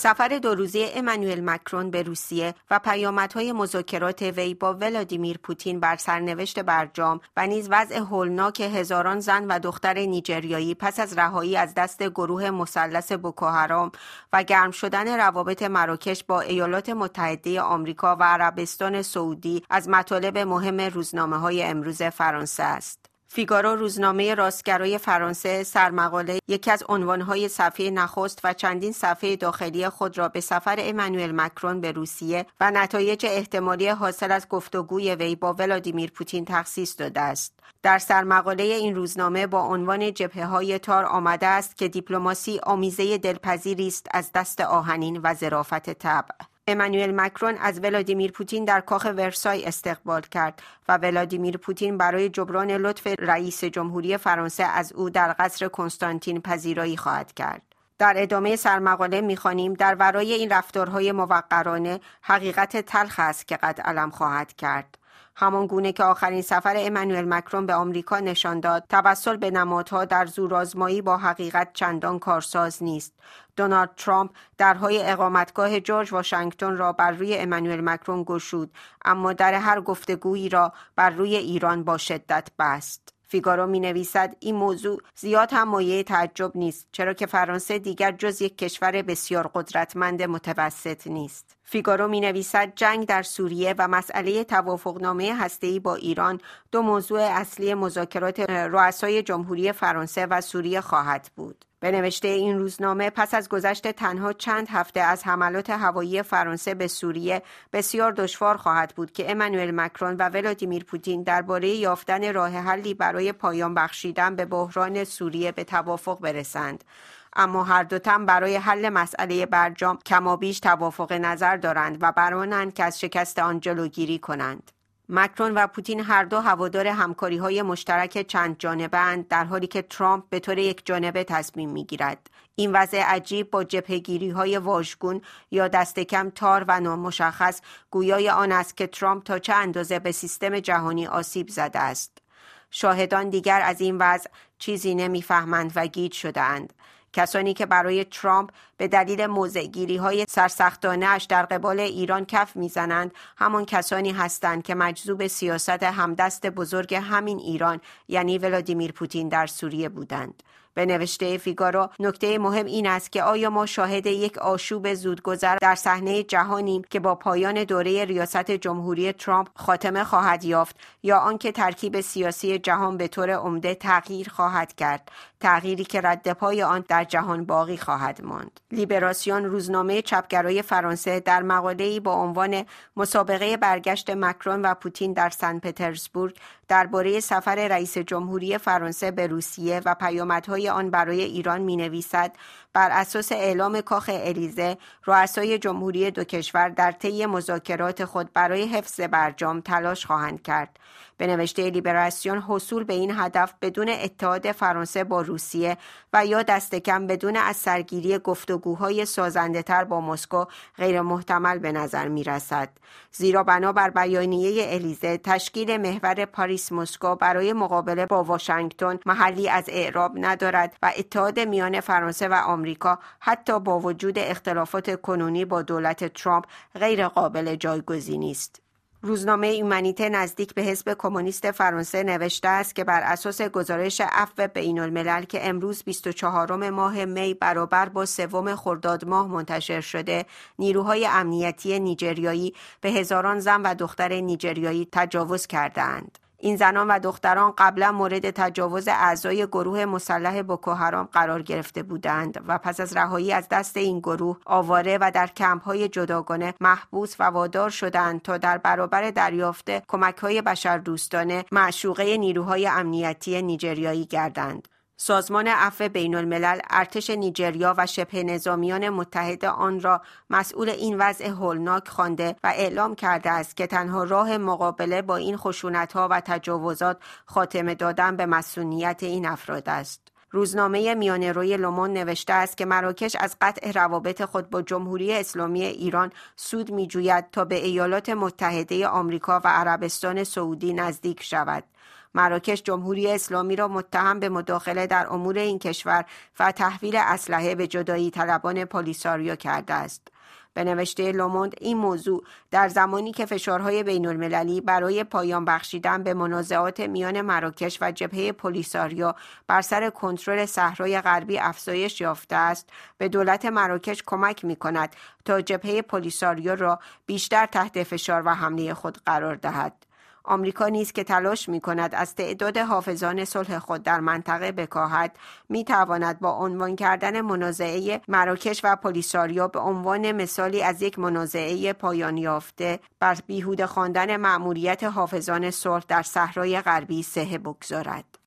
سفر 2 روزه امانوئل مکرون به روسیه و پیامدهای مذاکرات وی با ولادیمیر پوتین بر سرنوشت برجام و نیز وضع هولناک هزاران زن و دختر نیجریایی پس از رهایی از دست گروه مثلث بوکوحرام و گرم شدن روابط مراکش با ایالات متحده آمریکا و عربستان سعودی از مطالب مهم روزنامه‌های امروز فرانسه است. فیگارو روزنامه راستگرای فرانسه سرمقاله یکی از عنوانهای صفحه نخست و چندین صفحه داخلی خود را به سفر امانوئل مکرون به روسیه و نتایج احتمالی حاصل از گفتگوی وی با ولادیمیر پوتین تخصیص داده است. در سرمقاله این روزنامه با عنوان جبهه‌های تار آمده است که دیپلماسی آمیزه دلپذیری است از دست آهنین و ظرافت طبع. امانوئل مکرون از ولادیمیر پوتین در کاخ ورسای استقبال کرد و ولادیمیر پوتین برای جبران لطف رئیس جمهوری فرانسه از او در قصر کنستانتین پذیرایی خواهد کرد. در ادامه سرمقاله می‌خوانیم در ورای این رفتارهای موقرانه حقیقت تلخ است که قد علم خواهد کرد. همان گونه که آخرین سفر امانوئل مکرون به آمریکا نشان داد، توسل به نمادها در زورآزمایی با حقیقت چندان کارساز نیست. دونالد ترامپ درهای اقامتگاه جورج واشنگتن را بر روی امانوئل مکرون گشود، اما در هر گفتگویی را بر روی ایران با شدت بست. فیگارو می نویسد این موضوع زیاد هم مایه تعجب نیست، چرا که فرانسه دیگر جز یک کشور بسیار قدرتمند متوسط نیست. فیگارو می نویسد جنگ در سوریه و مسئله توافقنامه هسته‌ای با ایران 2 موضوع اصلی مذاکرات رؤسای جمهوری فرانسه و سوریه خواهد بود. به نوشته این روزنامه پس از گذشت تنها چند هفته از حملات هوایی فرانسه به سوریه بسیار دشوار خواهد بود که امانوئل مکرون و ولادیمیر پوتین درباره یافتن راه حلی برای پایان بخشیدن به بحران سوریه به توافق برسند. اما هر دو تن برای حل مسئله برجام کمابیش توافق نظر دارند و برآمدند که از شکست آن جلوگیری کنند. مکرون و پوتین هر دو هوادار همکاری‌های مشترک چند جانبه‌اند، در حالی که ترامپ به طور یک جانبه تصمیم می‌گیرد. این وضع عجیب با جبهه‌گیری‌های واژگون یا دست کم تار و نامشخص گویای آن است که ترامپ تا چه اندازه به سیستم جهانی آسیب زده است. شاهدان دیگر از این وضع چیزی نمی‌فهمند و گیج شده‌اند. کسانی که برای ترامپ به دلیل موضع‌گیری‌های سرسختانه‌اش در قبال ایران کف می‌زنند، همان کسانی هستند که مجذوب سیاست همدست بزرگ همین ایران یعنی ولادیمیر پوتین در سوریه بودند. به نوشته فیگارو نکته مهم این است که آیا ما شاهد یک آشوب زودگذر در صحنه جهانیم که با پایان دوره ریاست جمهوری ترامپ خاتمه خواهد یافت، یا آنکه ترکیب سیاسی جهان به طور عمده تغییر خواهد کرد، تغییری که ردپای آن در جهان باقی خواهد ماند. لیبراسیون روزنامه چپگرای فرانسه در مقاله‌ای با عنوان مسابقه برگشت مکرون و پوتین در سن پترزبورگ درباره سفر رئیس جمهوری فرانسه به روسیه و پیامدهای آن برای ایران می‌نویسد بر اساس اعلام کاخ الیزه، رؤسای جمهوری 2 کشور در طی مذاکرات خود برای حفظ برجام تلاش خواهند کرد. به نوشته لیبراسیون حصول به این هدف بدون اتحاد فرانسه با روسیه و یا دست کم بدون از سرگیری گفتگوهای سازنده‌تر با مسکو غیر محتمل به نظر می رسد. زیرا بنابر بیانیه الیزه تشکیل محور پاریس مسکو برای مقابله با واشنگتن محلی از اعراب ندارد و اتحاد میان فرانسه و آمریکا حتی با وجود اختلافات کنونی با دولت ترامپ غیر قابل جایگزینی است. روزنامه ایمنیته نزدیک به حزب کمونیست فرانسه نوشته است که بر اساس گزارش عفو بین‌الملل که امروز 24 ماه می برابر با 3 خرداد ماه منتشر شده، نیروهای امنیتی نیجریایی به هزاران زن و دختر نیجریایی تجاوز کرده‌اند. این زنان و دختران قبلا مورد تجاوز اعضای گروه مسلح بوکوحرام قرار گرفته بودند و پس از رهایی از دست این گروه آواره و در کمپ‌های جداگانه محبوس و وادار شدند تا در برابر دریافت کمک‌های بشردوستانه معشوقه نیروهای امنیتی نیجریایی گردند. سازمان عفو بین‌الملل ارتش نیجریا و شبه نظامیان متحد آن را مسئول این وضع هولناک خوانده و اعلام کرده است که تنها راه مقابله با این خشونت‌ها و تجاوزات خاتمه دادن به مسئولیت این افراد است. روزنامه میانه‌روی لومون نوشته است که مراکش از قطع روابط خود با جمهوری اسلامی ایران سود می‌جوید تا به ایالات متحده آمریکا و عربستان سعودی نزدیک شود. مراکش جمهوری اسلامی را متهم به مداخله در امور این کشور و تحویل اسلحه به جدایی طلبان پولیساریو کرده است. به نوشته لوموند این موضوع در زمانی که فشارهای بین المللی برای پایان بخشیدن به منازعات میان مراکش و جبهه پولیساریو بر سر کنترل صحرای غربی افزایش یافته است، به دولت مراکش کمک می کند تا جبهه پولیساریو را بیشتر تحت فشار و حمله خود قرار دهد. آمریکا نیز که تلاش می‌کند از تعداد حافظان صلح خود در منطقه بکاهد، می‌تواند با عنوان کردن منازعه مراکش و پولیساریو به عنوان مثالی از یک منازعه پایان یافته بر بیهوده خواندن مأموریت حافظان صلح در صحرای غربی صحه بگذارد.